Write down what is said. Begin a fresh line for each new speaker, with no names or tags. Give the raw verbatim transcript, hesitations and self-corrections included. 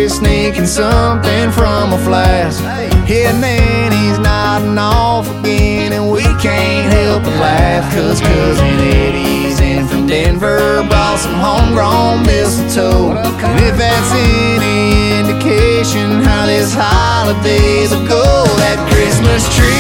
Eddie's sneaking something from a flask. Yeah, and then he's nodding off again, and we can't help but laugh, cause Cousin Eddie's in from Denver, brought some homegrown mistletoe. And if that's any indication how this holiday will go, that Christmas tree